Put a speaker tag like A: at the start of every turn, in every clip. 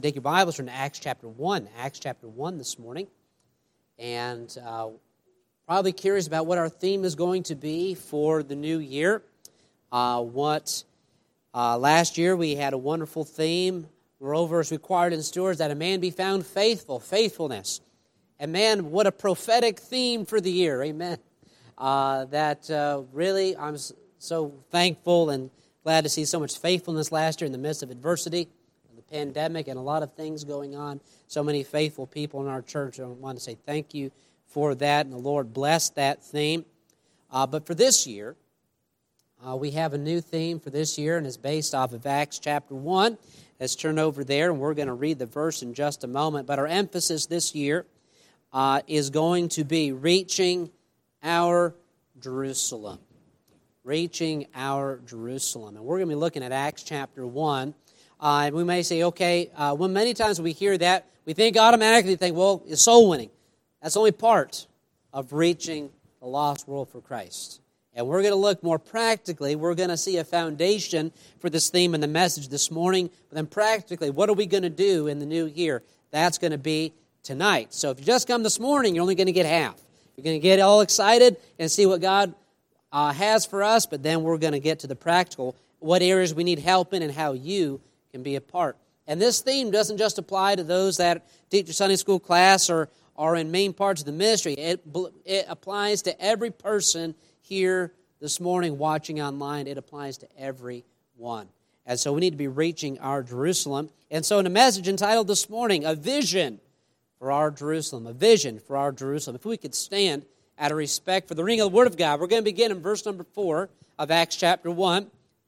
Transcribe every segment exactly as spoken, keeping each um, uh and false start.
A: Take your Bibles from Acts chapter one. Acts chapter one this morning. And uh, probably curious about what our theme is going to be for the new year. Uh, what uh, last year we had a wonderful theme. Moreover, is required in stewards that a man be found faithful, faithfulness. And man, what a prophetic theme for the year. Amen. Uh, that uh, really, I'm so thankful and glad to see so much faithfulness last year in the midst of adversity. Pandemic and a lot of things going on. So many faithful people in our church. I want to say thank you for that, and the Lord bless that theme. Uh, but for this year, uh, we have a new theme for this year, and it's based off of Acts chapter one. Let's turn over there, and we're going to read the verse in just a moment. But our emphasis this year uh, is going to be reaching our Jerusalem. Reaching our Jerusalem. And we're going to be looking at Acts chapter one. Uh, and we may say, okay, uh, well, many times we hear that, we think automatically, think, well, it's soul winning. That's only part of reaching the lost world for Christ. And we're going to look more practically. We're going to see a foundation for this theme in the message this morning. But then practically, what are we going to do in the new year? That's going to be tonight. So if you just come this morning, you're only going to get half. You're going to get all excited and see what God uh, has for us. But then we're going to get to the practical, what areas we need help in and how you can be a part. And this theme doesn't just apply to those that teach a Sunday school class or are in main parts of the ministry. It, it applies to every person here this morning watching online. It applies to everyone. And so we need to be reaching our Jerusalem. And so in a message entitled this morning, A Vision for Our Jerusalem, A Vision for Our Jerusalem. If we could stand out of respect for the reading of the Word of God, we're going to begin in verse number four of Acts chapter one.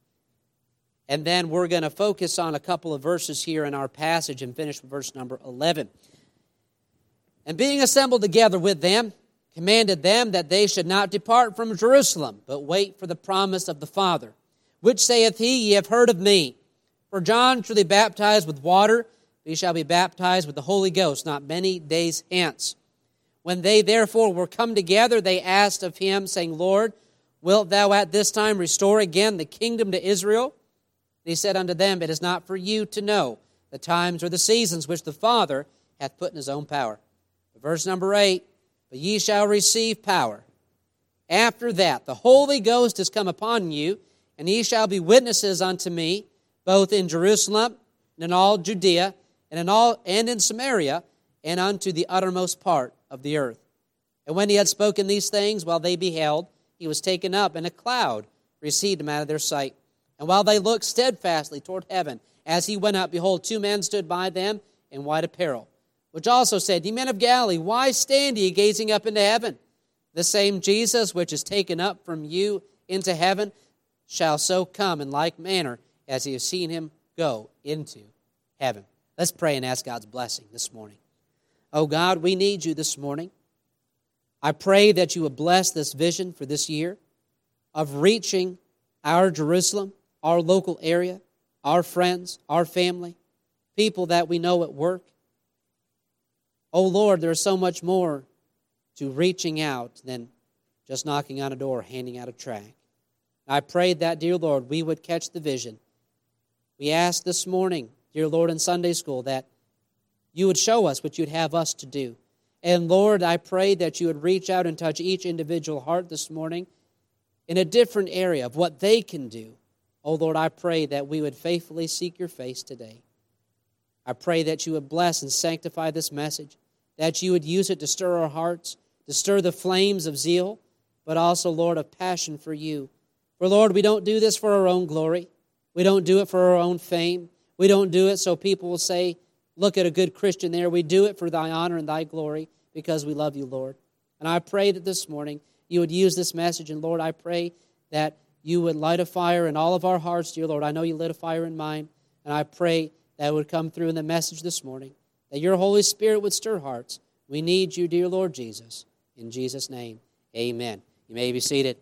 A: And then we're going to focus on a couple of verses here in our passage and finish with verse number eleven. And being assembled together with them, commanded them that they should not depart from Jerusalem, but wait for the promise of the Father, which saith he, Ye have heard of me. For John truly baptized with water, but ye shall be baptized with the Holy Ghost not many days hence. When they therefore were come together, they asked of him, saying, Lord, wilt thou at this time restore again the kingdom to Israel? And he said unto them, It is not for you to know the times or the seasons which the Father hath put in his own power. Verse number eight, But ye shall receive power. After that, the Holy Ghost is come upon you, and ye shall be witnesses unto me, both in Jerusalem, and in all Judea, and in all and in Samaria, and unto the uttermost part of the earth. And when he had spoken these things, while they beheld, he was taken up, and a cloud received him out of their sight. And while they looked steadfastly toward heaven, as he went up, behold, two men stood by them in white apparel, which also said, Ye men of Galilee, why stand ye gazing up into heaven? The same Jesus which is taken up from you into heaven shall so come in like manner as ye have seen him go into heaven. Let's pray and ask God's blessing this morning. Oh God, we need you this morning. I pray that you would bless this vision for this year of reaching our Jerusalem, our local area, our friends, our family, people that we know at work. Oh Lord, there's so much more to reaching out than just knocking on a door, handing out a tract. I prayed that, dear Lord, we would catch the vision. We asked this morning, dear Lord, in Sunday school, that you would show us what you'd have us to do. And Lord, I pray that you would reach out and touch each individual heart this morning in a different area of what they can do. Oh Lord, I pray that we would faithfully seek your face today. I pray that you would bless and sanctify this message, that you would use it to stir our hearts, to stir the flames of zeal, but also, Lord, of passion for you. For Lord, we don't do this for our own glory. We don't do it for our own fame. We don't do it so people will say, look at a good Christian there. We do it for thy honor and thy glory because we love you, Lord. And I pray that this morning you would use this message. And Lord, I pray that you would light a fire in all of our hearts, dear Lord. I know you lit a fire in mine. And I pray that it would come through in the message this morning, that your Holy Spirit would stir hearts. We need you, dear Lord Jesus. In Jesus' name, amen. You may be seated.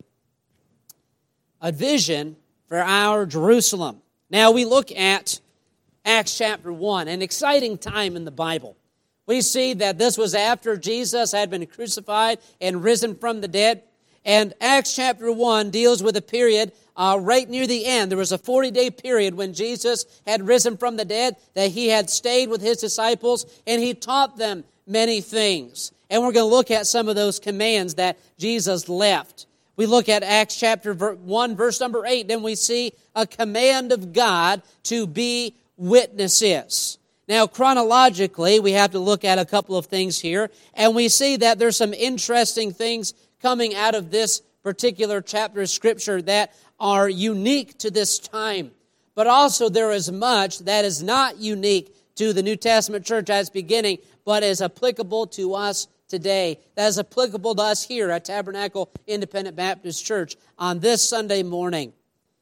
A: A vision for our Jerusalem. Now we look at Acts chapter one, an exciting time in the Bible. We see that this was after Jesus had been crucified and risen from the dead. And Acts chapter one deals with a period uh, right near the end. There was a forty-day period when Jesus had risen from the dead, that he had stayed with his disciples, and he taught them many things. And we're going to look at some of those commands that Jesus left. We look at Acts chapter one, verse number eight, then we see a command of God to be witnesses. Now, chronologically, we have to look at a couple of things here, and we see that there's some interesting things coming out of this particular chapter of Scripture that are unique to this time. But also there is much that is not unique to the New Testament church at its beginning, but is applicable to us today. That is applicable to us here at Tabernacle Independent Baptist Church on this Sunday morning.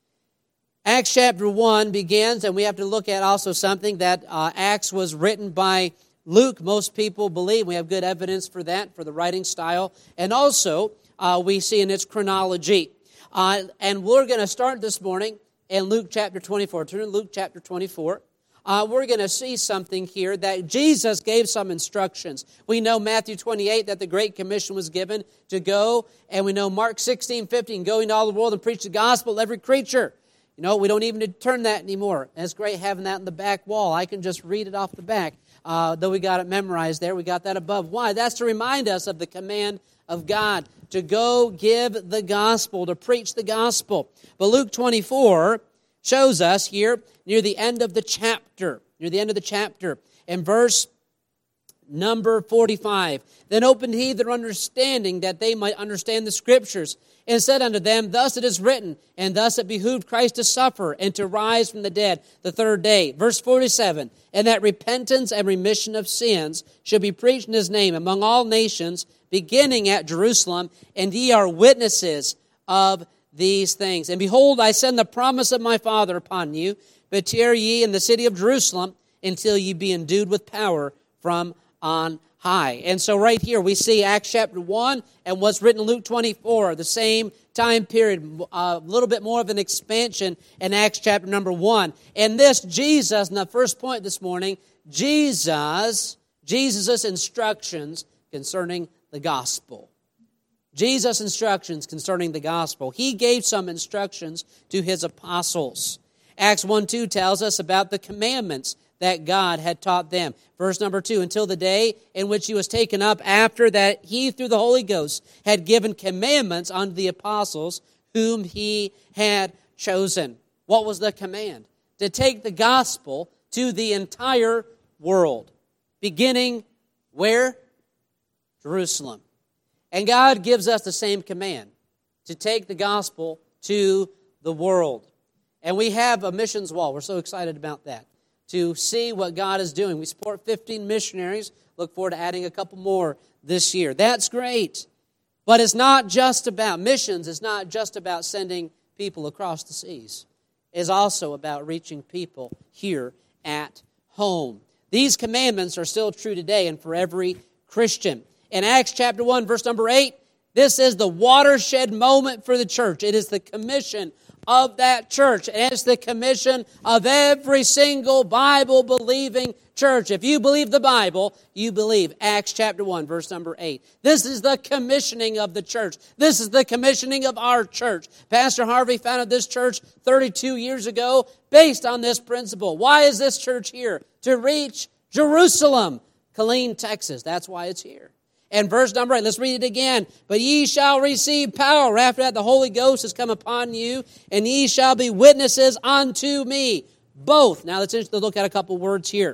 A: Acts chapter one begins, and we have to look at also something that uh, Acts was written by Luke. Most people believe we have good evidence for that, for the writing style. And also, uh, we see in its chronology. Uh, and we're going to start this morning in Luke chapter twenty-four. Turn to Luke chapter twenty-four. Uh, we're going to see something here that Jesus gave some instructions. We know Matthew twenty-eight that the Great Commission was given to go. And we know Mark sixteen fifteen, go into all the world and preach the gospel to every creature. You know, we don't even turn that anymore. And it's great having that in the back wall. I can just read it off the back. Uh, though we got it memorized there, we got that above. Why? That's to remind us of the command of God to go give the gospel, to preach the gospel. But Luke twenty-four shows us here near the end of the chapter, near the end of the chapter, in verse number forty-five. Then opened he their understanding that they might understand the Scriptures, and said unto them, thus it is written, and thus it behooved Christ to suffer and to rise from the dead the third day. Verse forty-seven, and that repentance and remission of sins should be preached in his name among all nations, beginning at Jerusalem, and ye are witnesses of these things. And behold, I send the promise of my Father upon you, but tarry ye in the city of Jerusalem until ye be endued with power from on high. And so right here we see Acts chapter one and what's written in Luke twenty-four, the same time period, a little bit more of an expansion in Acts chapter number one. And this Jesus, and the first point this morning, Jesus, Jesus' instructions concerning the gospel. Jesus' instructions concerning the gospel. He gave some instructions to his apostles. Acts one two tells us about the commandments that God had taught them. Verse number two, until the day in which he was taken up, after that he through the Holy Ghost had given commandments unto the apostles whom he had chosen. What was the command? To take the gospel to the entire world. Beginning where? Jerusalem. And God gives us the same command, to take the gospel to the world. And we have a missions wall. We're so excited about that, to see what God is doing. We support fifteen missionaries. Look forward to adding a couple more this year. That's great. But it's not just about missions. It's not just about sending people across the seas. It's also about reaching people here at home. These commandments are still true today and for every Christian. In Acts chapter one, verse number eight, this is the watershed moment for the church. It is the commission of that church. And it's the commission of every single Bible-believing church. If you believe the Bible, you believe Acts chapter one, verse number eight. This is the commissioning of the church. This is the commissioning of our church. Pastor Harvey founded this church thirty-two years ago based on this principle. Why is this church here? To reach Jerusalem, Killeen, Texas. That's why it's here. And verse number eight, let's read it again. But ye shall receive power. After that, the Holy Ghost has come upon you, and ye shall be witnesses unto me. Both. Now, let's look at a couple words here.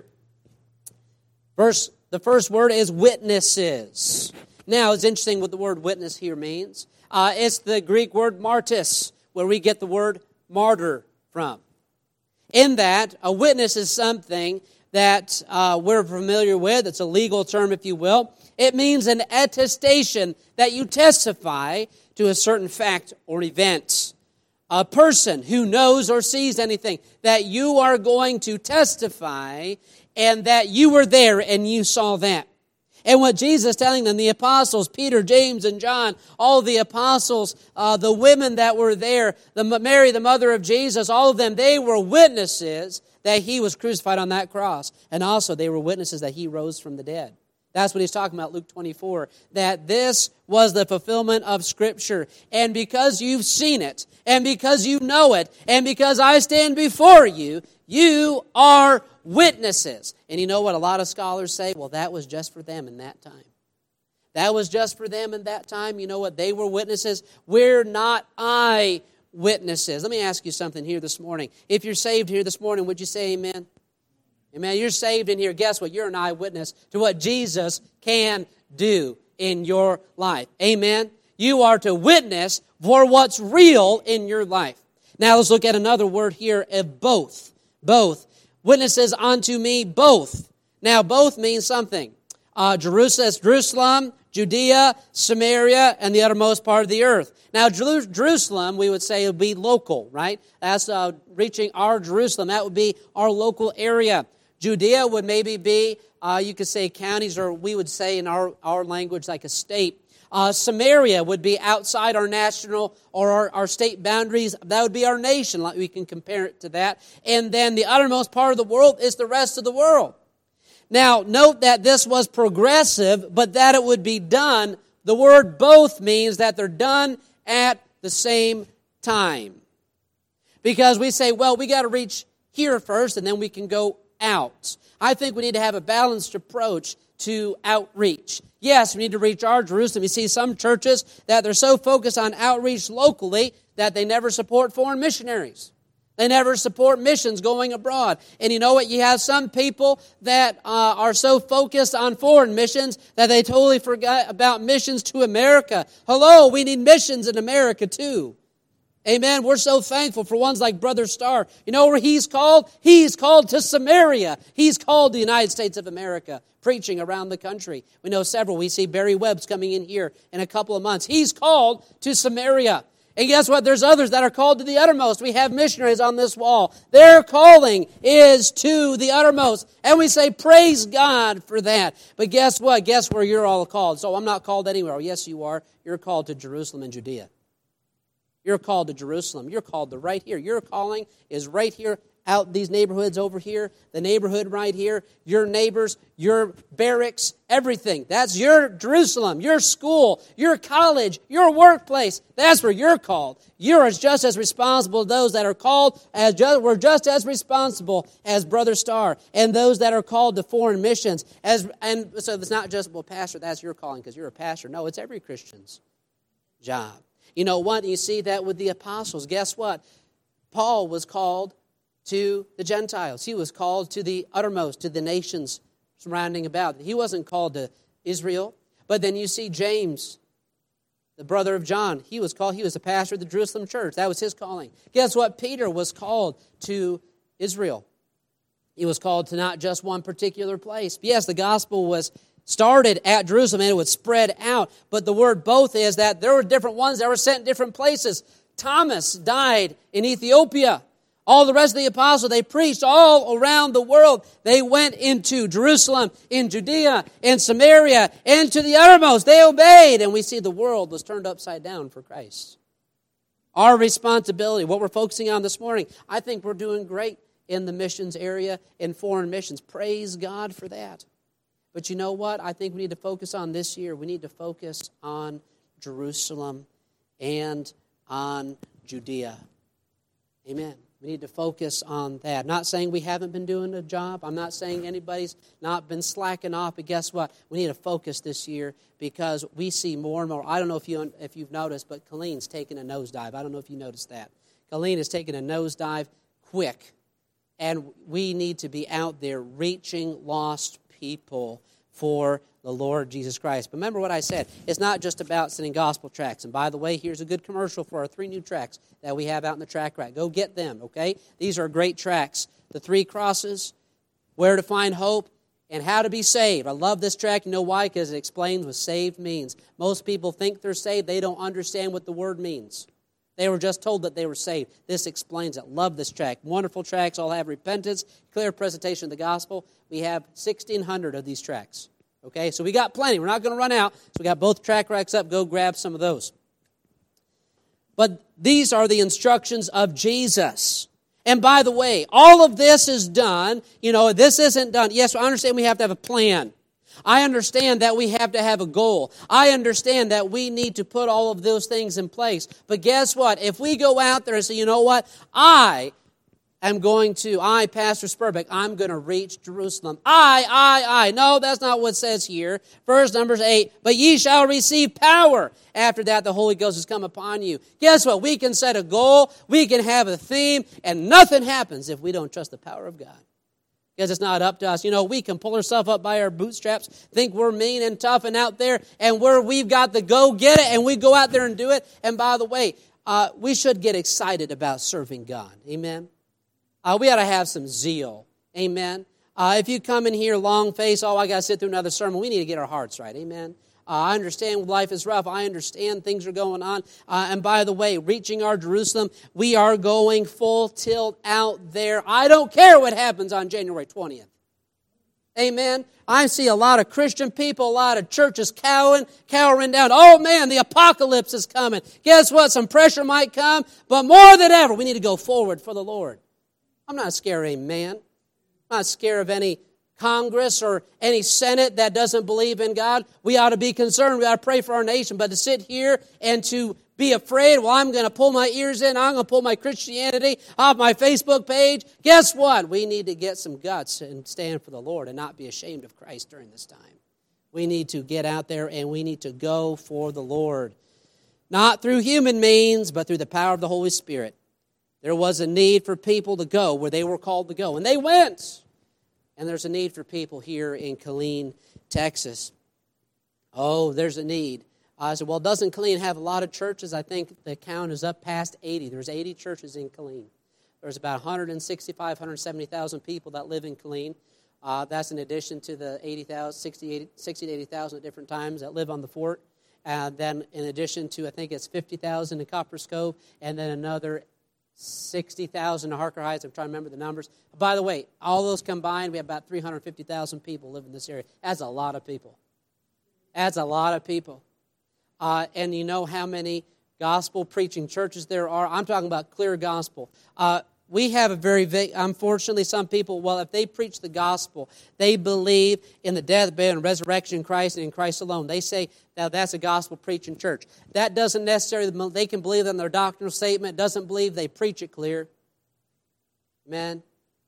A: Verse, the first word is witnesses. Now, it's interesting what the word witness here means. Uh, it's the Greek word martis, where we get the word martyr from. In that, a witness is something that uh, we're familiar with. It's a legal term, if you will. It means an attestation that you testify to a certain fact or event. A person who knows or sees anything, that you are going to testify and that you were there and you saw that. And what Jesus is telling them, the apostles, Peter, James, and John, all the apostles, uh, the women that were there, the Mary, the mother of Jesus, all of them, they were witnesses that he was crucified on that cross. And also they were witnesses that he rose from the dead. That's what he's talking about, Luke twenty-four, that this was the fulfillment of Scripture. And because you've seen it, and because you know it, and because I stand before you, you are witnesses. And you know what a lot of scholars say? Well, that was just for them in that time. That was just for them in that time. You know what? They were witnesses. We're not eyewitnesses. Let me ask you something here this morning. If you're saved here this morning, would you say amen? Amen. You're saved in here. Guess what? You're an eyewitness to what Jesus can do in your life. Amen. You are to witness for what's real in your life. Now let's look at another word here of both. Both. Witnesses unto me both. Now both means something. Uh, Jerusalem, Jerusalem, Judea, Samaria, and the uttermost part of the earth. Now Jerusalem, we would say, would be local, right? That's uh, reaching our Jerusalem. That would be our local area. Judea would maybe be, uh, you could say counties, or we would say in our, our language like a state. Uh, Samaria would be outside our national or our, our state boundaries. That would be our nation. Like we can compare it to that. And then the uttermost part of the world is the rest of the world. Now, note that this was progressive, but that it would be done. The word both means that they're done at the same time. Because we say, well, we got to reach here first, and then we can go out. I think we need to have a balanced approach to outreach. Yes, we need to reach our Jerusalem. You see some churches that they're so focused on outreach locally that they never support foreign missionaries. They never support missions going abroad. And you know what? You have some people that uh, are so focused on foreign missions that they totally forgot about missions to America. Hello, we need missions in America too. Amen. We're so thankful for ones like Brother Starr. You know where he's called? He's called to Samaria. He's called the United States of America, preaching around the country. We know several. We see Barry Webb's coming in here in a couple of months. He's called to Samaria. And guess what? There's others that are called to the uttermost. We have missionaries on this wall. Their calling is to the uttermost. And we say, praise God for that. But guess what? Guess where you're all called. So I'm not called anywhere. Oh, yes, you are. You're called to Jerusalem and Judea. You're called to Jerusalem. You're called to right here. Your calling is right here, out these neighborhoods over here, the neighborhood right here, your neighbors, your barracks, everything. That's your Jerusalem, your school, your college, your workplace. That's where you're called. You're just as responsible as those that are called, as just, we're just as responsible as Brother Starr and those that are called to foreign missions. As And so it's not just, well, pastor, that's your calling because you're a pastor. No, it's every Christian's job. You know what? You see that with the apostles. Guess what? Paul was called to the Gentiles. He was called to the uttermost, to the nations surrounding about. He wasn't called to Israel. But then you see James, the brother of John. He was called, he was a pastor of the Jerusalem church. That was his calling. Guess what? Peter was called to Israel. He was called to not just one particular place. Yes, the gospel was started at Jerusalem and it would spread out. But the word both is that there were different ones that were sent in different places. Thomas died in Ethiopia. All the rest of the apostles, they preached all around the world. They went into Jerusalem, in Judea, in Samaria, and to the uttermost. They obeyed. And we see the world was turned upside down for Christ. Our responsibility, what we're focusing on this morning, I think we're doing great in the missions area, in foreign missions. Praise God for that. But you know what? I think we need to focus on this year. We need to focus on Jerusalem and on Judea. Amen. We need to focus on that. Not saying we haven't been doing a job. I'm not saying anybody's not been slacking off. But guess what? We need to focus this year because we see more and more. I don't know if, you, if you've noticed, but Colleen's taking a nosedive. I don't know if you noticed that. Colleen is taking a nosedive quick. And we need to be out there reaching lost people for the Lord Jesus Christ. But remember what I said. It's not just about sending gospel tracts. And by the way, here's a good commercial for our three new tracts that we have out in the tract rack. Go get them, okay? These are great tracts. The Three Crosses, Where to Find Hope, and How to Be Saved. I love this tract. You know why? Because it explains what saved means. Most people think they're saved. They don't understand what the word means. They were just told that they were saved. This explains it. Love this tract. Wonderful tracts. All have repentance, clear presentation of the gospel. We have sixteen hundred of these tracts. Okay, so we got plenty. We're not going to run out. So we got both tract racks up. Go grab some of those. But these are the instructions of Jesus. And by the way, all of this is done. You know, this isn't done. Yes, I understand we have to have a plan. I understand that we have to have a goal. I understand that we need to put all of those things in place. But guess what? If we go out there and say, you know what? I am going to, I, Pastor Spurbeck, I'm going to reach Jerusalem. I, I, I. No, that's not what it says here. Verse number eight, but ye shall receive power. After that, the Holy Ghost has come upon you. Guess what? We can set a goal. We can have a theme. And nothing happens if we don't trust the power of God. Because it's not up to us. You know, we can pull ourselves up by our bootstraps, think we're mean and tough and out there, and we're, we've got the go get it, and we go out there and do it. And by the way, uh, we should get excited about serving God. Amen? Uh, we ought to have some zeal. Amen? Uh, if you come in here long-faced, oh, I got to sit through another sermon, we need to get our hearts right. Amen? Uh, I understand life is rough. I understand things are going on. Uh, and by the way, reaching our Jerusalem, we are going full tilt out there. I don't care what happens on January twentieth. Amen. I see a lot of Christian people, a lot of churches cowering, cowering down. Oh man, the apocalypse is coming. Guess what? Some pressure might come. But more than ever, we need to go forward for the Lord. I'm not scared of any man. I'm not scared of any Congress or any Senate that doesn't believe in God. We ought to be concerned. We ought to pray for our nation. But to sit here and to be afraid, well, I'm going to pull my ears in. I'm going to pull my Christianity off my Facebook page. Guess what? We need to get some guts and stand for the Lord and not be ashamed of Christ during this time. We need to get out there and we need to go for the Lord. Not through human means, but through the power of the Holy Spirit. There was a need for people to go where they were called to go. And they went. And there's a need for people here in Killeen, Texas. Oh, there's a need. I said, well, doesn't Killeen have a lot of churches? I think the count is up past eighty. There's eighty churches in Killeen. There's about one hundred sixty-five, one hundred seventy thousand people that live in Killeen. Uh, that's in addition to the eighty thousand, sixty, eighty, sixty to eighty thousand at different times that live on the fort. And then in addition to, I think it's fifty thousand in Copper's Cove, and then another sixty thousand in Harker Heights. I'm trying to remember the numbers. By the way, all those combined, we have about three hundred fifty thousand people live in this area. That's a lot of people. That's a lot of people. Uh, and you know how many gospel-preaching churches there are? I'm talking about clear gospel. Uh, we have a very, vague, unfortunately, some people, well, if they preach the gospel, they believe in the death, burial, and resurrection of Christ and in Christ alone. They say that that's a gospel-preaching church. That doesn't necessarily, they can believe in their doctrinal statement. It doesn't believe they preach it clear. Amen?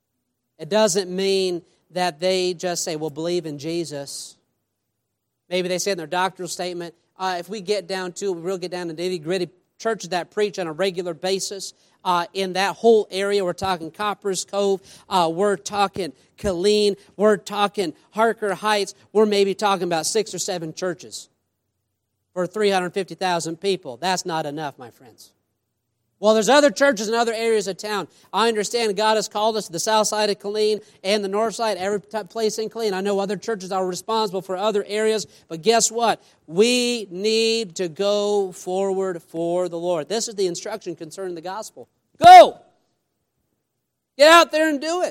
A: It doesn't mean that they just say, well, believe in Jesus. Maybe they say in their doctrinal statement, uh, if we get down to, we really get down to nitty-gritty churches that preach on a regular basis, uh, in that whole area, we're talking Copper's Cove, uh, we're talking Killeen, we're talking Harker Heights, we're maybe talking about six or seven churches for three hundred fifty thousand people. That's not enough, my friends. Well, there's other churches in other areas of town. I understand God has called us to the south side of Killeen and the north side, every place in Killeen. I know other churches are responsible for other areas, but guess what? We need to go forward for the Lord. This is the instruction concerning the gospel. Go! Get out there and do it.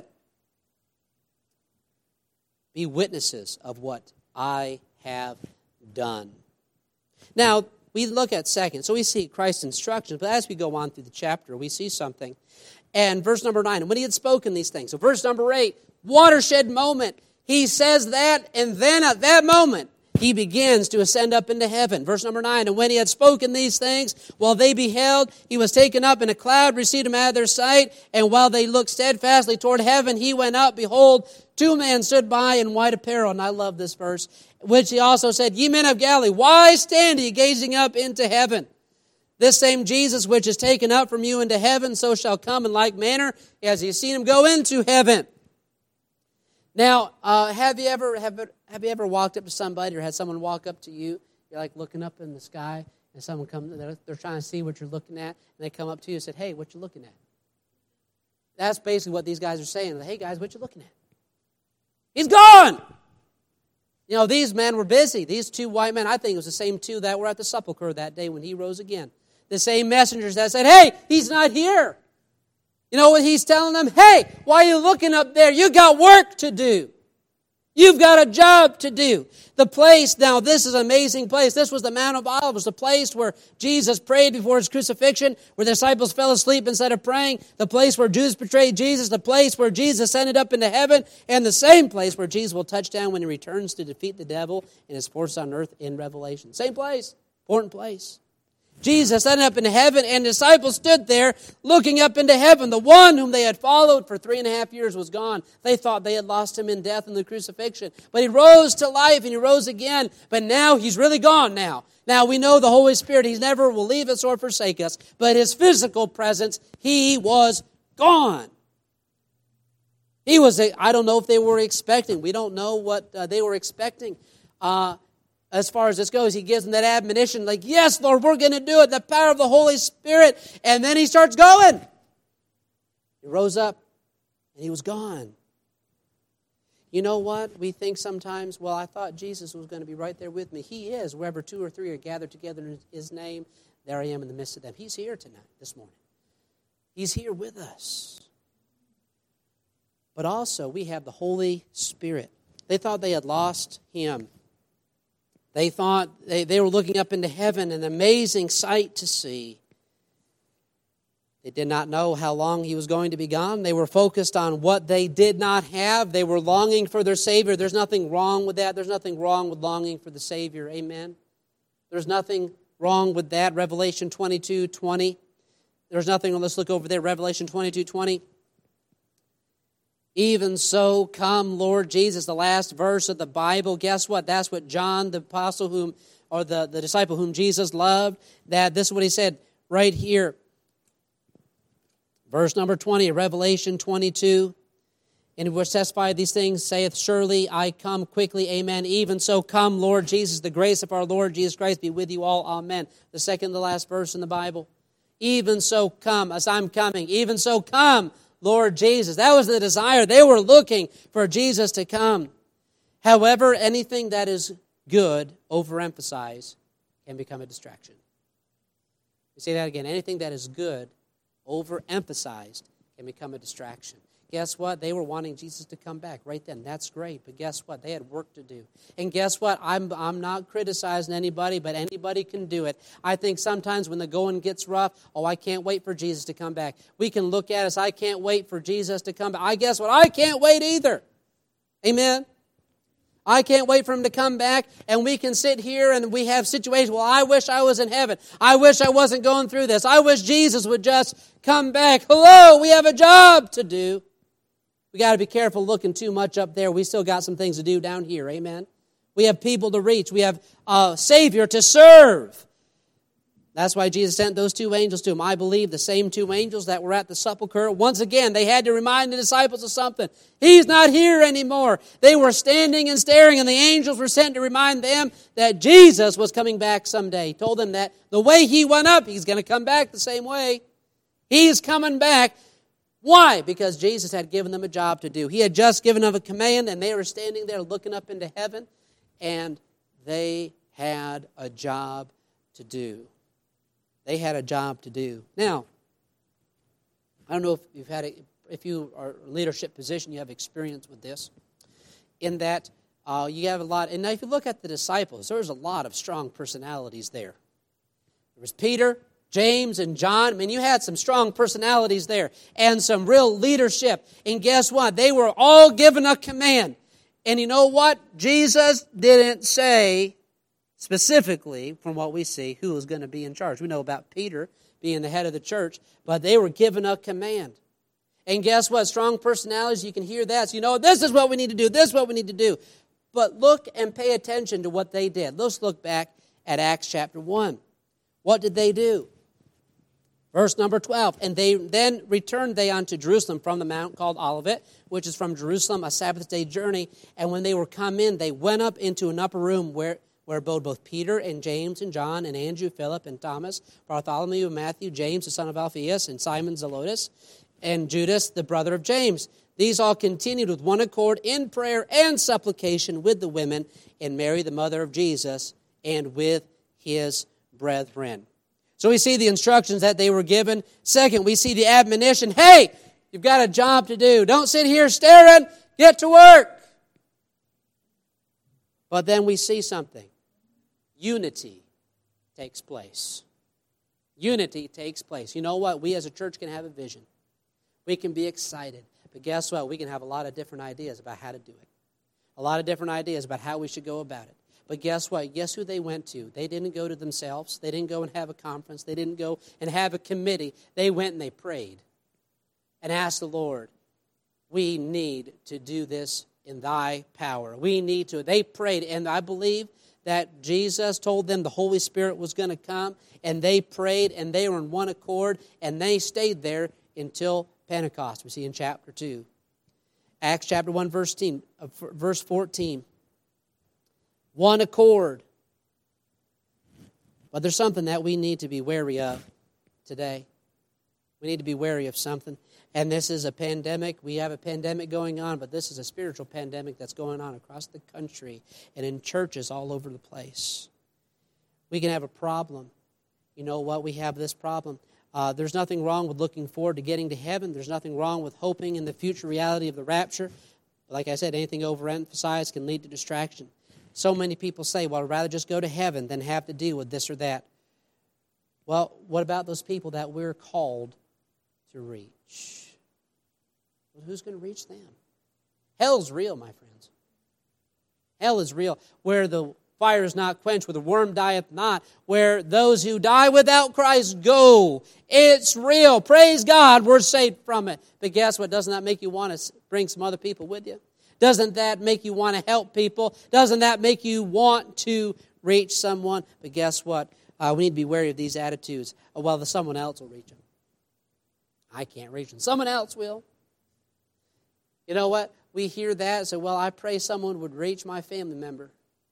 A: Be witnesses of what I have done. Now, we look at second. So we see Christ's instructions, but as we go on through the chapter, we see something. And verse number nine, and when he had spoken these things. So verse number eight, watershed moment. He says that, and then at that moment, he begins to ascend up into heaven. Verse number nine, and when he had spoken these things, while they beheld, he was taken up in a cloud, received him out of their sight, and while they looked steadfastly toward heaven, he went up. Behold, two men stood by in white apparel. And I love this verse, which he also said, ye men of Galilee, why stand ye gazing up into heaven? This same Jesus which is taken up from you into heaven, so shall come in like manner as ye seen him go into heaven. Now, uh, have you ever have, have you ever walked up to somebody or had someone walk up to you? You're like looking up in the sky, and someone comes, they're, they're trying to see what you're looking at, and they come up to you and said, hey, what you looking at? That's basically what these guys are saying. Hey, guys, what you looking at? He's gone! You know, these men were busy. These two white men, I think it was the same two that were at the sepulchre that day when he rose again. The same messengers that said, hey, he's not here. You know what he's telling them? Hey, why are you looking up there? You got work to do. You've got a job to do. The place, now this is an amazing place. This was the Mount of Olives, the place where Jesus prayed before his crucifixion, where the disciples fell asleep instead of praying, the place where Judas betrayed Jesus, the place where Jesus ascended up into heaven, and the same place where Jesus will touch down when he returns to defeat the devil and his forces on earth in Revelation. Same place, important place. Jesus ascended up into heaven, and the disciples stood there looking up into heaven. The one whom they had followed for three and a half years was gone. They thought they had lost him in death and the crucifixion. But he rose to life, and he rose again. But now he's really gone now. Now we know the Holy Spirit, he never will leave us or forsake us. But his physical presence, he was gone. He was, I don't know if they were expecting. We don't know what uh, they were expecting. Uh As far as this goes, he gives them that admonition, like, yes, Lord, we're going to do it, the power of the Holy Spirit. And then he starts going. He rose up, and he was gone. You know what? We think sometimes, well, I thought Jesus was going to be right there with me. He is. Wherever two or three are gathered together in his name, there I am in the midst of them. He's here tonight, this morning. He's here with us. But also, we have the Holy Spirit. They thought they had lost him. They thought they, they were looking up into heaven, an amazing sight to see. They did not know how long he was going to be gone. They were focused on what they did not have. They were longing for their Savior. There's nothing wrong with that. There's nothing wrong with longing for the Savior. Amen? There's nothing wrong with that. Revelation twenty-two twenty. There's nothing, let's look over there. Revelation twenty-two twenty. Even so, come, Lord Jesus, the last verse of the Bible. Guess what? That's what John, the apostle whom, or the, the disciple whom Jesus loved, that this is what he said right here. Verse number twenty, Revelation twenty-two. And which testify these things, saith, surely I come quickly, amen. Even so, come, Lord Jesus, the grace of our Lord Jesus Christ be with you all, amen. The second to last verse in the Bible. Even so, come, as I'm coming. Even so, come, Lord Jesus. That was the desire. They were looking for Jesus to come. However, anything that is good, overemphasized, can become a distraction. You say that again. Anything that is good, overemphasized, can become a distraction. Guess what? They were wanting Jesus to come back right then. That's great. But guess what? They had work to do. And guess what? I'm, I'm not criticizing anybody, but anybody can do it. I think sometimes when the going gets rough, oh, I can't wait for Jesus to come back. We can look at us, I can't wait for Jesus to come back. I guess what? I can't wait either. Amen? I can't wait for him to come back, and we can sit here and we have situations, well, I wish I was in heaven. I wish I wasn't going through this. I wish Jesus would just come back. Hello, we have a job to do. We got to be careful looking too much up there. We still got some things to do down here. Amen? We have people to reach. We have a Savior to serve. That's why Jesus sent those two angels to him. I believe the same two angels that were at the sepulcher. Once again, they had to remind the disciples of something. He's not here anymore. They were standing and staring, and the angels were sent to remind them that Jesus was coming back someday. He told them that the way he went up, he's going to come back the same way. He's coming back. Why? Because Jesus had given them a job to do. He had just given them a command, and they were standing there looking up into heaven, and they had a job to do. They had a job to do. Now, I don't know if you've had a, if you are in a leadership position, you have experience with this, in that uh, you have a lot. And now if you look at the disciples, there was a lot of strong personalities there. There was Peter, James, and John. I mean, you had some strong personalities there and some real leadership. And guess what? They were all given a command. And you know what? Jesus didn't say specifically, from what we see, who was going to be in charge. We know about Peter being the head of the church, but they were given a command. And guess what? Strong personalities, you can hear that. So you know, this is what we need to do. This is what we need to do. But look and pay attention to what they did. Let's look back at Acts chapter one. What did they do? Verse number twelve, and they then returned they unto Jerusalem from the mount called Olivet, which is from Jerusalem, a Sabbath day journey. And when they were come in, they went up into an upper room where, where abode both Peter and James and John and Andrew, Philip and Thomas, Bartholomew and Matthew, James the son of Alphaeus, and Simon Zelotes, and Judas the brother of James. These all continued with one accord in prayer and supplication with the women, and Mary the mother of Jesus, and with his brethren. So we see the instructions that they were given. Second, we see the admonition, hey, you've got a job to do. Don't sit here staring. Get to work. But then we see something. Unity takes place. Unity takes place. You know what? We as a church can have a vision. We can be excited. But guess what? We can have a lot of different ideas about how to do it. A lot of different ideas about how we should go about it. But guess what? Guess who they went to? They didn't go to themselves. They didn't go and have a conference. They didn't go and have a committee. They went and they prayed and asked the Lord, we need to do this in thy power. We need to. They prayed, and I believe that Jesus told them the Holy Spirit was going to come, and they prayed, and they were in one accord, and they stayed there until Pentecost. We see in chapter two. Acts chapter one, verse fourteen. One accord. But there's something that we need to be wary of today. We need to be wary of something. And this is a pandemic. We have a pandemic going on, but this is a spiritual pandemic that's going on across the country and in churches all over the place. We can have a problem. You know what? We have this problem. Uh, there's nothing wrong with looking forward to getting to heaven. There's nothing wrong with hoping in the future reality of the rapture. But like I said, anything overemphasized can lead to distraction. So many people say, well, I'd rather just go to heaven than have to deal with this or that. Well, what about those people that we're called to reach? Well, who's going to reach them? Hell's real, my friends. Hell is real. Where the fire is not quenched, where the worm dieth not, where those who die without Christ go. It's real. Praise God, we're saved from it. But guess what? Doesn't that make you want to bring some other people with you? Doesn't that make you want to help people? Doesn't that make you want to reach someone? But guess what? Uh, we need to be wary of these attitudes. Oh, well, the someone else will reach them. I can't reach them. Someone else will. You know what? We hear that and say, well, I pray someone would reach my family member.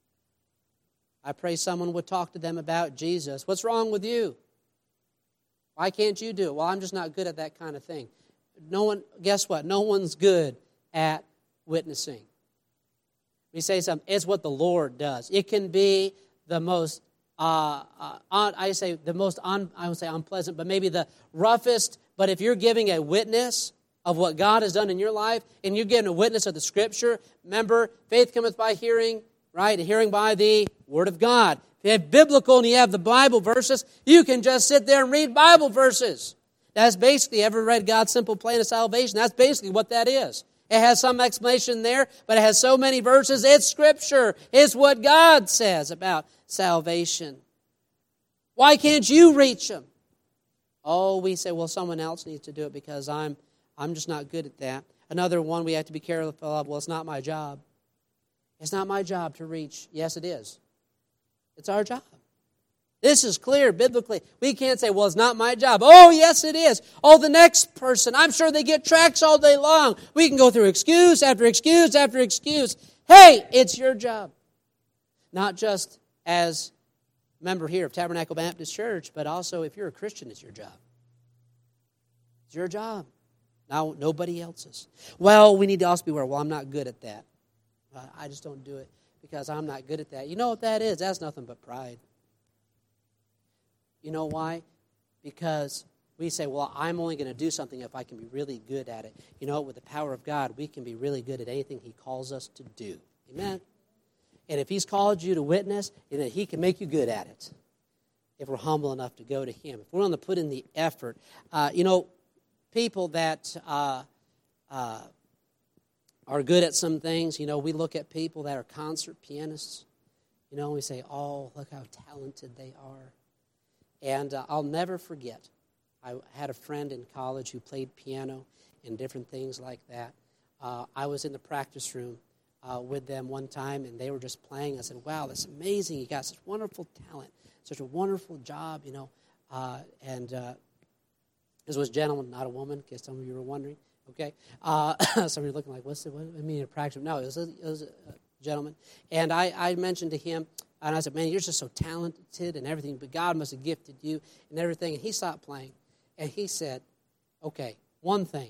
A: I pray someone would talk to them about Jesus. What's wrong with you? Why can't you do it? Well, I'm just not good at that kind of thing. No one, guess what? No one's good at witnessing. We say something, it's what the Lord does. It can be the most, uh, uh, I say the most, un, I would say unpleasant, but maybe the roughest. But if you're giving a witness of what God has done in your life, and you're giving a witness of the Scripture, remember, faith cometh by hearing, right? And hearing by the Word of God. If you have biblical and you have the Bible verses, you can just sit there and read Bible verses. That's basically, ever read God's Simple Plan of Salvation? That's basically what that is. It has some explanation there, but it has so many verses. It's Scripture. It's what God says about salvation. Why can't you reach them? Oh, we say, well, someone else needs to do it because I'm I'm just not good at that. Another one we have to be careful of, well, it's not my job. It's not my job to reach. Yes, it is. It's our job. This is clear biblically. We can't say, well, it's not my job. Oh, yes, it is. Oh, the next person, I'm sure they get tracts all day long. We can go through excuse after excuse after excuse. Hey, it's your job. Not just as a member here of Tabernacle Baptist Church, but also if you're a Christian, it's your job. It's your job. Now, nobody else's. Well, we need to also be aware, well, I'm not good at that. I just don't do it because I'm not good at that. You know what that is? That's nothing but pride. You know why? Because we say, well, I'm only going to do something if I can be really good at it. You know, with the power of God, we can be really good at anything He calls us to do. Amen? And if He's called you to witness, then He can make you good at it if we're humble enough to go to Him. If we're willing to put in the effort. Uh, you know, people that uh, uh, are good at some things, you know, we look at people that are concert pianists, you know, and we say, oh, look how talented they are. And uh, I'll never forget, I had a friend in college who played piano and different things like that. Uh, I was in the practice room uh, with them one time, and they were just playing. I said, wow, that's amazing. You got such wonderful talent, such a wonderful job, you know. Uh, and uh, this was a gentleman, not a woman, in case some of you were wondering. Okay? Uh, some of you are looking like, what's the, what do I mean a practice room? No, it was a, it was a gentleman. And I, I mentioned to him, and I said, man, you're just so talented and everything, but God must have gifted you and everything. And he stopped playing. And he said, okay, one thing.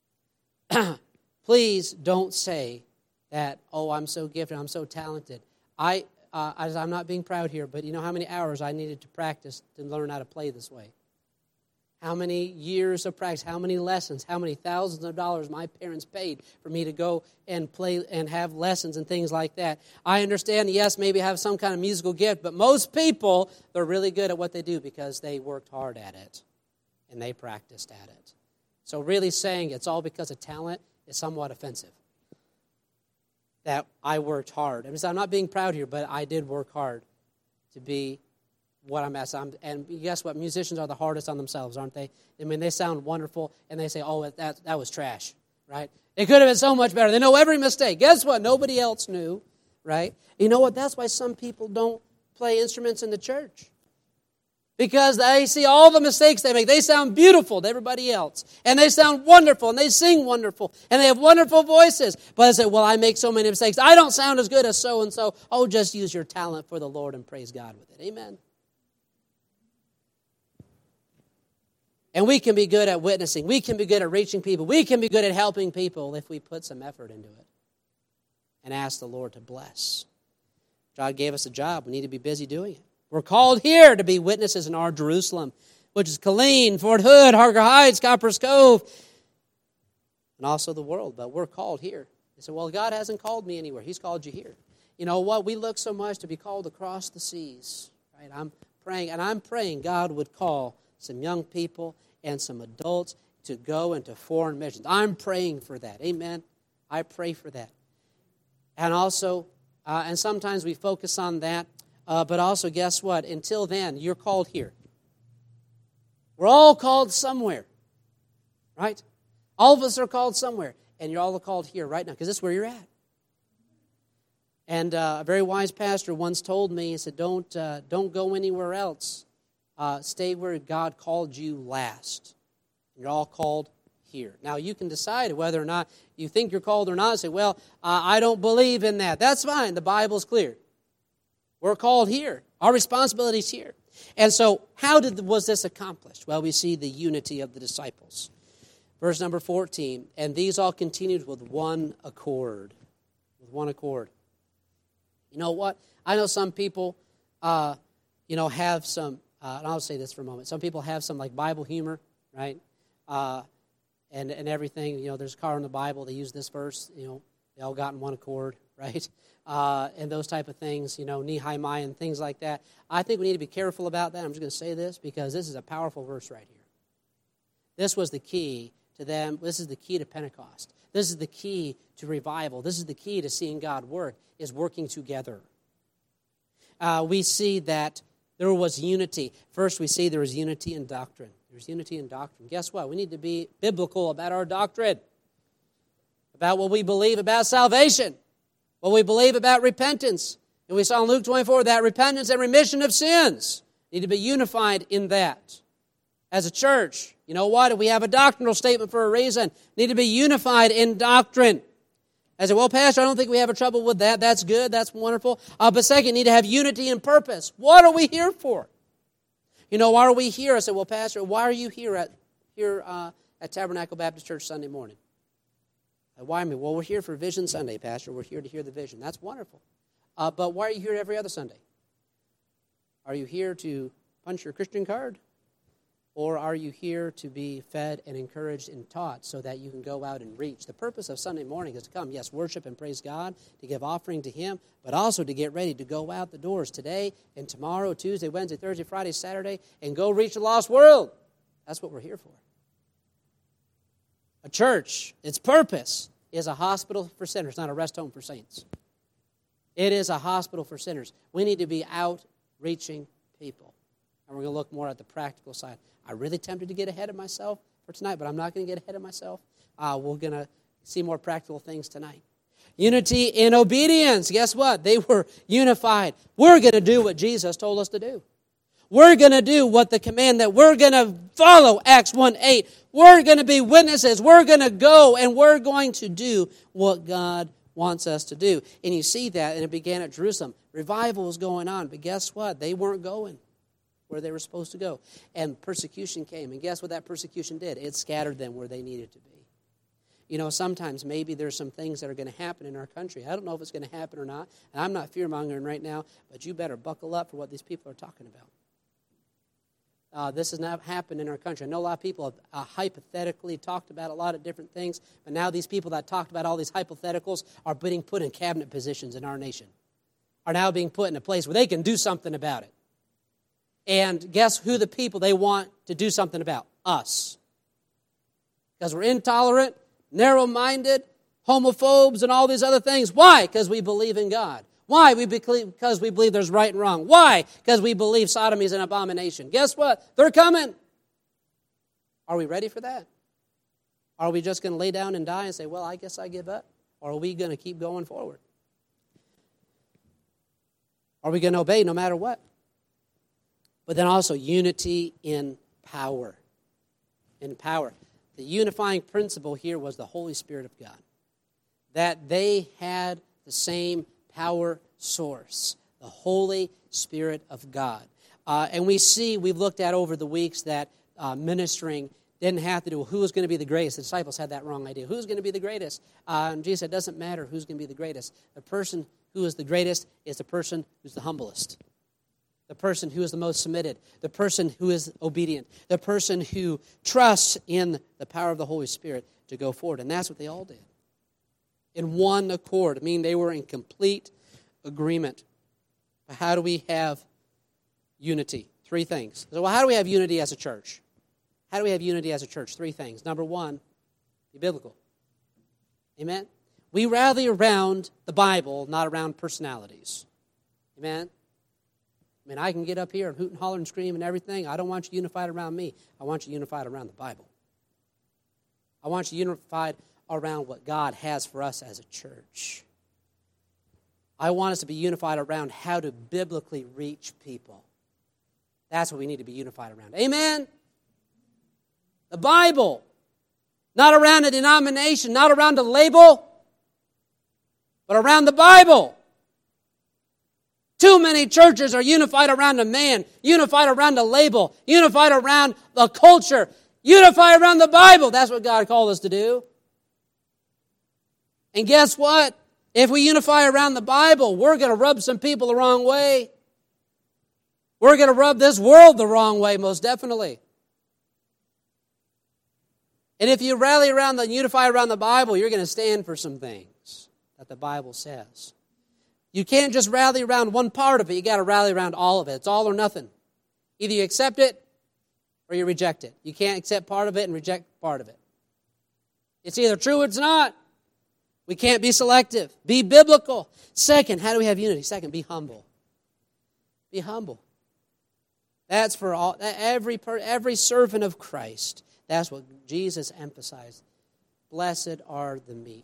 A: Please don't say that, oh, I'm so gifted, I'm so talented. I, uh, I'm not being proud here, but you know how many hours I needed to practice to learn how to play this way? how many years of practice, how many lessons, how many thousands of dollars my parents paid for me to go and play and have lessons and things like that. I understand, yes, maybe I have some kind of musical gift, but most people, they're really good at what they do because they worked hard at it and they practiced at it. So really saying it's all because of talent is somewhat offensive. That I worked hard. I'm not being proud here, but I did work hard to be what I'm at. And guess what? Musicians are the hardest on themselves, aren't they? I mean, they sound wonderful, and they say, oh, that, that was trash, right? It could have been so much better. They know every mistake. Guess what? Nobody else knew, right? You know what? That's why some people don't play instruments in the church. Because they see all the mistakes they make. They sound beautiful to everybody else. And they sound wonderful, and they sing wonderful, and they have wonderful voices. But I say, well, I make so many mistakes. I don't sound as good as so-and-so. Oh, just use your talent for the Lord and praise God with it. Amen. And we can be good at witnessing. We can be good at reaching people. We can be good at helping people if we put some effort into it and ask the Lord to bless. God gave us a job. We need to be busy doing it. We're called here to be witnesses in our Jerusalem, which is Killeen, Fort Hood, Harker Heights, Copper's Cove, and also the world. But we're called here. They say, well, God hasn't called me anywhere. He's called you here. You know what? We look so much to be called across the seas. Right? I'm praying, and I'm praying God would call some young people and some adults to go into foreign missions. I'm praying for that. Amen. I pray for that. And also, uh, and sometimes we focus on that, uh, but also, guess what? Until then, you're called here. We're all called somewhere, right? All of us are called somewhere, and you're all called here right now, because this is where you're at. And uh, a very wise pastor once told me, he said, don't, uh, don't go anywhere else. Uh, stay where God called you last. You're all called here. Now, you can decide whether or not you think you're called or not. Say, well, uh, I don't believe in that. That's fine. The Bible's clear. We're called here. Our responsibility is here. And so, how did was this accomplished? Well, we see the unity of the disciples. Verse number fourteen, and these all continued with one accord. With one accord. You know what? I know some people, uh, you know, have some, uh, and I'll say this for a moment. Some people have some, like, Bible humor, right? Uh, and, and everything. You know, there's a car in the Bible. They use this verse, you know, they all got in one accord, right? Uh, and those type of things, you know, Nehemiah and things like that. I think we need to be careful about that. I'm just going to say this because this is a powerful verse right here. This was the key to them. This is the key to Pentecost. This is the key to revival. This is the key to seeing God work, is working together. Uh, we see that there was unity. First, we see there was unity in doctrine. There's unity in doctrine. Guess what? We need to be biblical about our doctrine, about what we believe about salvation, what we believe about repentance. And we saw in Luke twenty-four that repentance and remission of sins need to be unified in that. As a church, you know what? We have a doctrinal statement for a reason. Need to be unified in doctrine. I said, well, Pastor, I don't think we have a trouble with that. That's good. That's wonderful. Uh, but second, need to have unity in purpose. What are we here for? You know, why are we here? I said, well, Pastor, why are you here at here uh, at Tabernacle Baptist Church Sunday morning? Uh, why me? Well, we're here for Vision Sunday, Pastor. We're here to hear the vision. That's wonderful. Uh, but why are you here every other Sunday? Are you here to punch your Christian card? Or are you here to be fed and encouraged and taught so that you can go out and reach? The purpose of Sunday morning is to come, yes, worship and praise God, to give offering to Him, but also to get ready to go out the doors today and tomorrow, Tuesday, Wednesday, Thursday, Friday, Saturday, and go reach the lost world. That's what we're here for. A church, its purpose is a hospital for sinners, not a rest home for saints. It is a hospital for sinners. We need to be out reaching people. And we're going to look more at the practical side. I'm really tempted to get ahead of myself for tonight, but I'm not going to get ahead of myself. Uh, we're going to see more practical things tonight. Unity in obedience. Guess what? They were unified. We're going to do what Jesus told us to do. We're going to do what the command that we're going to follow, Acts one eight. We're going to be witnesses. We're going to go and we're going to do what God wants us to do. And you see that, and it began at Jerusalem. Revival was going on, but guess what? They weren't going where they were supposed to go. And persecution came. And guess what that persecution did? It scattered them where they needed to be. You know, sometimes maybe there's some things that are going to happen in our country. I don't know if it's going to happen or not. And I'm not fear-mongering right now, but you better buckle up for what these people are talking about. Uh, this has not happened in our country. I know a lot of people have uh, hypothetically talked about a lot of different things, but now these people that talked about all these hypotheticals are being put in cabinet positions in our nation, are now being put in a place where they can do something about it. And guess who the people they want to do something about? Us. Because we're intolerant, narrow-minded, homophobes, and all these other things. Why? Because we believe in God. Why? We believe, because we believe there's right and wrong. Why? Because we believe sodomy is an abomination. Guess what? They're coming. Are we ready for that? Are we just going to lay down and die and say, well, I guess I give up? Or are we going to keep going forward? Are we going to obey no matter what? But then also unity in power. In power. The unifying principle here was the Holy Spirit of God. That they had the same power source, the Holy Spirit of God. Uh, and we see, we've looked at over the weeks that uh, ministering didn't have to do with who was going to be the greatest. The disciples had that wrong idea. Who's going to be the greatest? Uh, and Jesus said, it doesn't matter who's going to be the greatest. The person who is the greatest is the person who's the humblest. The person who is the most submitted. The person who is obedient. The person who trusts in the power of the Holy Spirit to go forward. And that's what they all did. In one accord. I mean, they were in complete agreement. But how do we have unity? Three things. So, well, how do we have unity as a church? How do we have unity as a church? Three things. Number one, be biblical. Amen? We rally around the Bible, not around personalities. Amen? I mean, I can get up here and hoot and holler and scream and everything. I don't want you unified around me. I want you unified around the Bible. I want you unified around what God has for us as a church. I want us to be unified around how to biblically reach people. That's what we need to be unified around. Amen? The Bible. Not around a denomination, not around a label, but around the Bible. Too many churches are unified around a man, unified around a label, unified around the culture, unified around the Bible. That's what God called us to do. And guess what? If we unify around the Bible, we're going to rub some people the wrong way. We're going to rub this world the wrong way, most definitely. And if you rally around and unify around the Bible, you're going to stand for some things that the Bible says. You can't just rally around one part of it. You got to rally around all of it. It's all or nothing. Either you accept it or you reject it. You can't accept part of it and reject part of it. It's either true or it's not. We can't be selective. Be biblical. Second, how do we have unity? Second, be humble. Be humble. That's for all every every servant of Christ. That's what Jesus emphasized. Blessed are the meek.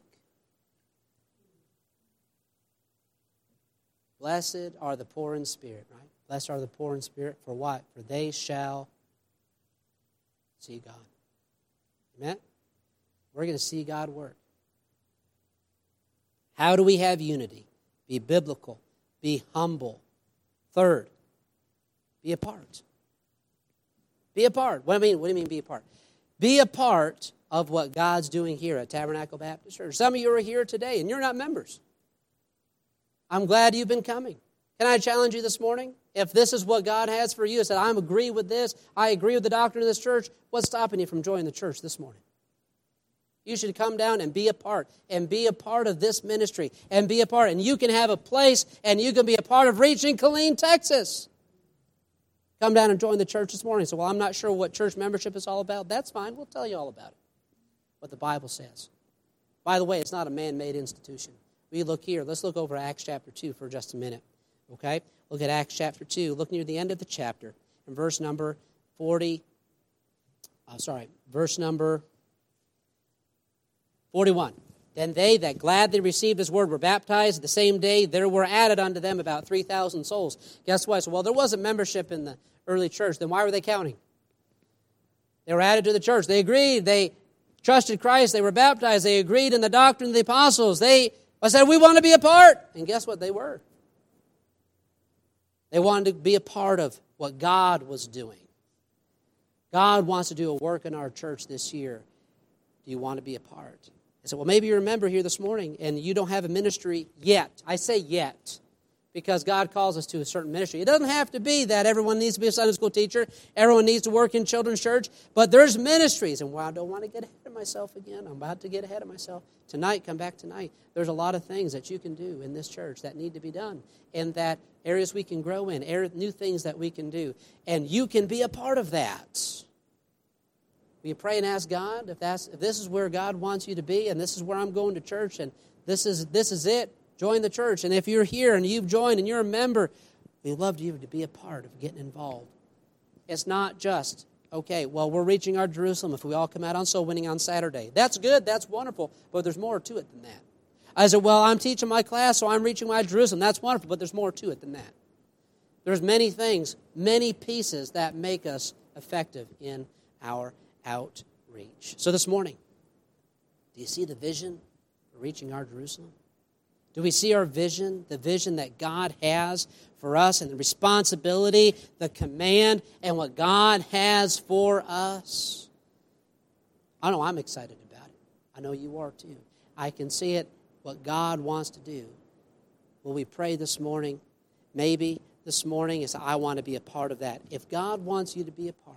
A: Blessed are the poor in spirit, right? Blessed are the poor in spirit. For what? For they shall see God. Amen? We're going to see God work. How do we have unity? Be biblical. Be humble. Third, be a part. Be a part. What do I mean? What do you mean be a part? Be a part of what God's doing here at Tabernacle Baptist Church. Some of you are here today and you're not members. I'm glad you've been coming. Can I challenge you this morning? If this is what God has for you, I said, I agree with this, I agree with the doctrine of this church, what's stopping you from joining the church this morning? You should come down and be a part, and be a part of this ministry, and be a part. And you can have a place, and you can be a part of reaching Killeen, Texas. Come down and join the church this morning. So, well, I'm not sure what church membership is all about. That's fine. We'll tell you all about it. What the Bible says. By the way, it's not a man-made institution. We look here. Let's look over Acts chapter two for just a minute. Okay? Look at Acts chapter two. Look near the end of the chapter. In verse number forty. Oh, sorry. Verse number forty-one. Then they that gladly received his word were baptized. The same day there were added unto them about three thousand souls. Guess what? So, well, there wasn't membership in the early church. Then why were they counting? They were added to the church. They agreed. They trusted Christ. They were baptized. They agreed in the doctrine of the apostles. They said, we want to be a part. And guess what? They were. They wanted to be a part of what God was doing. God wants to do a work in our church this year. Do you want to be a part? I said, well, maybe you're a member here this morning and you don't have a ministry yet. I say yet, because God calls us to a certain ministry. It doesn't have to be that everyone needs to be a Sunday school teacher, everyone needs to work in children's church, but there's ministries. And well, I don't want to get ahead of myself again. I'm about to get ahead of myself. Tonight, come back tonight. There's a lot of things that you can do in this church that need to be done, and that areas we can grow in, new things that we can do. And you can be a part of that. Will you pray and ask God if that's if this is where God wants you to be, and this is where I'm going to church, and this is this is it? Join the church. And if you're here and you've joined and you're a member, we'd love you to be a part of getting involved. It's not just, okay, well, we're reaching our Jerusalem if we all come out on soul winning on Saturday. That's good. That's wonderful. But there's more to it than that. I said, well, I'm teaching my class, so I'm reaching my Jerusalem. That's wonderful, but there's more to it than that. There's many things, many pieces that make us effective in our outreach. So this morning, do you see the vision for reaching our Jerusalem? Do we see our vision, the vision that God has for us, and the responsibility, the command, and what God has for us? I know I'm excited about it. I know you are too. I can see it, what God wants to do. Will we pray this morning? Maybe this morning is, I want to be a part of that. If God wants you to be a part,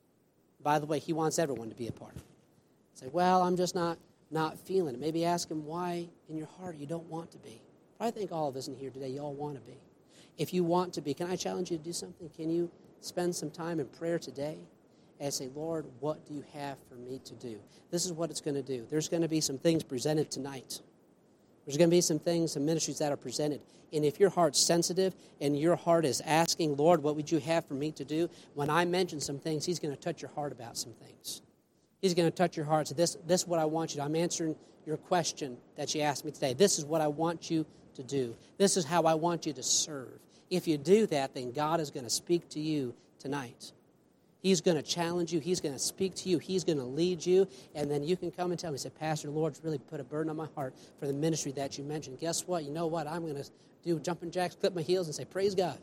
A: by the way, He wants everyone to be a part. Say, well, I'm just not... not feeling it. Maybe ask Him why in your heart you don't want to be. I think all of us in here today, you all want to be. If you want to be, can I challenge you to do something? Can you spend some time in prayer today and say, Lord, what do you have for me to do? This is what it's going to do. There's going to be some things presented tonight. There's going to be some things, some ministries that are presented. And if your heart's sensitive and your heart is asking, Lord, what would you have for me to do? When I mention some things, He's going to touch your heart about some things. He's going to touch your heart. So this, this is what I want you to. I'm answering your question that you asked me today. This is what I want you to do. This is how I want you to serve. If you do that, then God is going to speak to you tonight. He's going to challenge you. He's going to speak to you. He's going to lead you. And then you can come and tell me, say, Pastor, the Lord's really put a burden on my heart for the ministry that you mentioned. Guess what? You know what? I'm going to do jumping jacks, clip my heels, and say, praise God.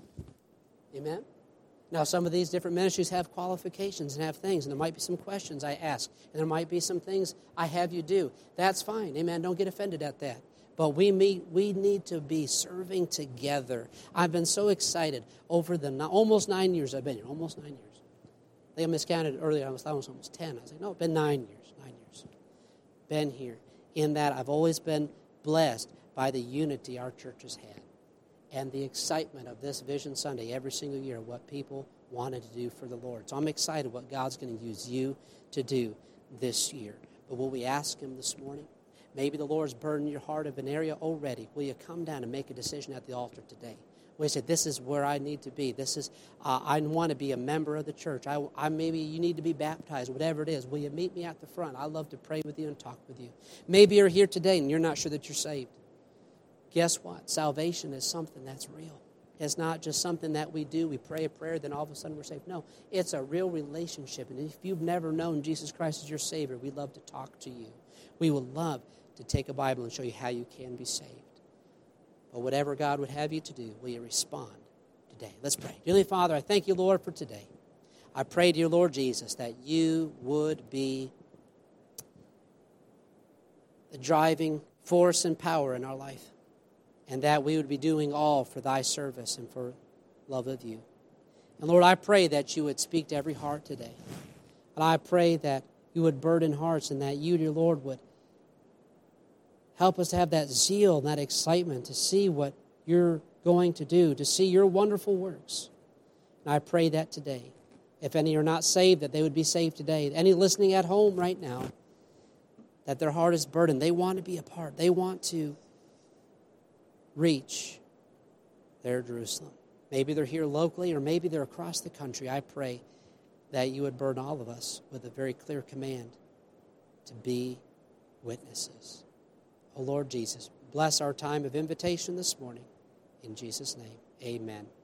A: Amen? Now, some of these different ministries have qualifications and have things, and there might be some questions I ask, and there might be some things I have you do. That's fine. Amen. Don't get offended at that. But we meet, we need to be serving together. I've been so excited over the almost nine years I've been here, almost nine years. I think I miscounted earlier. I was, I was almost ten. I was like, no, it's been nine years, nine years. Been here. In that I've always been blessed by the unity our church has had. And the excitement of this Vision Sunday every single year, what people wanted to do for the Lord. So I'm excited what God's going to use you to do this year. But will we ask Him this morning? Maybe the Lord's burdened your heart of an area already. Will you come down and make a decision at the altar today? Will you say, this is where I need to be. This is, uh, I want to be a member of the church. I, I Maybe you need to be baptized, whatever it is. Will you meet me at the front? I'd love to pray with you and talk with you. Maybe you're here today and you're not sure that you're saved. Guess what? Salvation is something that's real. It's not just something that we do. We pray a prayer, then all of a sudden we're saved. No, it's a real relationship. And if you've never known Jesus Christ as your Savior, we'd love to talk to you. We would love to take a Bible and show you how you can be saved. But whatever God would have you to do, will you respond today? Let's pray. Dearly Father, I thank you, Lord, for today. I pray, dear Lord Jesus, that you would be the driving force and power in our life, and that we would be doing all for thy service and for love of you. And Lord, I pray that you would speak to every heart today. And I pray that you would burden hearts, and that you, dear Lord, would help us to have that zeal and that excitement to see what you're going to do, to see your wonderful works. And I pray that today, if any are not saved, that they would be saved today. Any listening at home right now, that their heart is burdened. They want to be a part. They want to reach their Jerusalem. Maybe they're here locally, or maybe they're across the country. I pray that you would burden all of us with a very clear command to be witnesses. Oh, Lord Jesus, bless our time of invitation this morning. In Jesus' name, amen.